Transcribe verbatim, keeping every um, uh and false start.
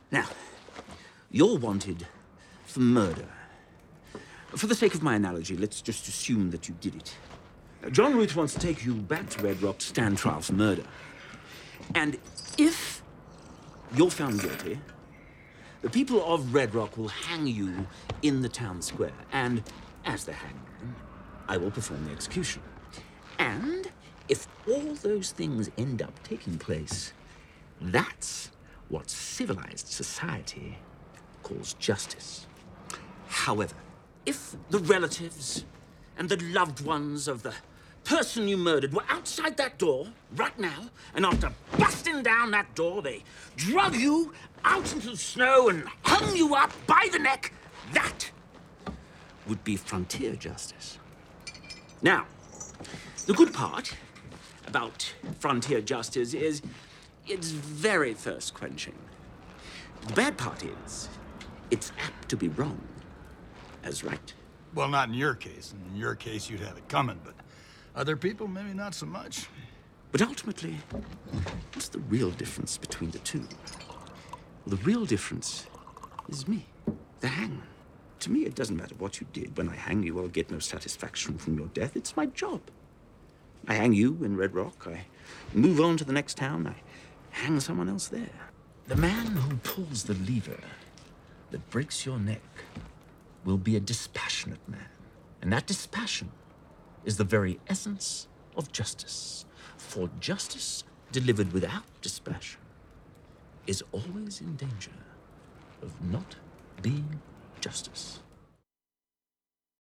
Now, you're wanted for murder. For the sake of my analogy, let's just assume that you did it. Now, John Root wants to take you back to Red Rock to stand trial for murder. And if you're found guilty, the people of Red Rock will hang you in the town square. And as the hangman, I will perform the execution. And if all those things end up taking place, that's what civilized society calls justice. However, if the relatives and the loved ones of the person you murdered were outside that door right now, and after busting down that door, they drug you out into the snow and hung you up by the neck, that would be frontier justice. Now, the good part about frontier justice is it's very thirst-quenching. The bad part is it's apt to be wrong as right. Well, not in your case. In your case, you'd have it coming, but other people, maybe not so much. But ultimately, what's the real difference between the two? Well, the real difference is me, the hangman. To me, it doesn't matter what you did. When I hang you, I'll get no satisfaction from your death. It's my job. I hang you in Red Rock. I move on to the next town. I hang someone else there. The man who pulls the lever that breaks your neck will be a dispassionate man. And that dispassion is the very essence of justice. For justice delivered without dispassion is always in danger of not being justice.